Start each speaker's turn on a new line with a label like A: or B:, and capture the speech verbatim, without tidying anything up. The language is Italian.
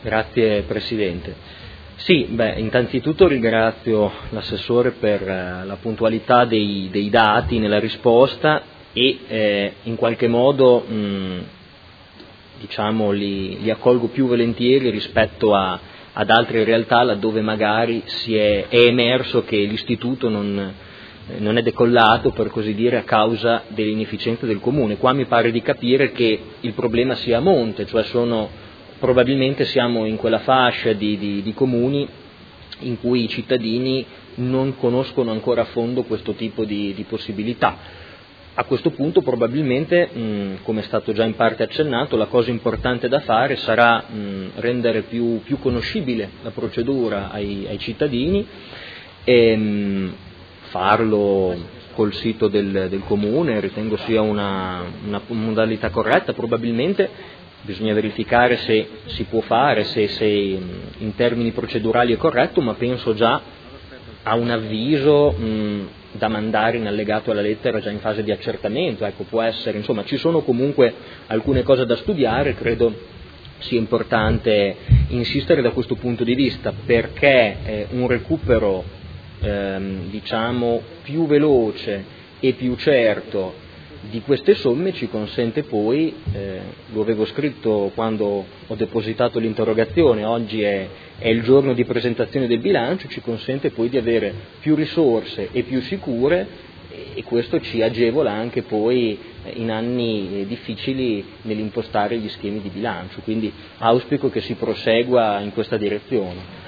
A: Grazie Presidente. Sì, beh, innanzitutto ringrazio l'assessore per eh, la puntualità dei, dei dati nella risposta e eh, in qualche modo mh, diciamo, li, li accolgo più volentieri rispetto a, ad altre realtà laddove magari si è, è emerso che l'istituto non, non è decollato, per così dire, a causa dell'inefficienza del Comune. Qua mi pare di capire che il problema sia a monte, cioè sono, probabilmente siamo in quella fascia di, di, di comuni in cui i cittadini non conoscono ancora a fondo questo tipo di, di possibilità. A questo punto probabilmente, mh, come è stato già in parte accennato, la cosa importante da fare sarà mh, rendere più, più conoscibile la procedura ai, ai cittadini e mh, farlo col sito del, del Comune, ritengo sia una, una modalità corretta. Probabilmente bisogna verificare se si può fare, se, se in termini procedurali è corretto, ma penso già a un avviso mh, da mandare in allegato alla lettera già in fase di accertamento, ecco, può essere, insomma, ci sono comunque alcune cose da studiare, credo sia importante insistere da questo punto di vista, perché eh, un recupero ehm, diciamo più veloce e più certo di queste somme ci consente poi, eh, lo avevo scritto quando ho depositato l'interrogazione, oggi è, è il giorno di presentazione del bilancio, ci consente poi di avere più risorse e più sicure e questo ci agevola anche poi in anni difficili nell'impostare gli schemi di bilancio, quindi auspico che si prosegua in questa direzione.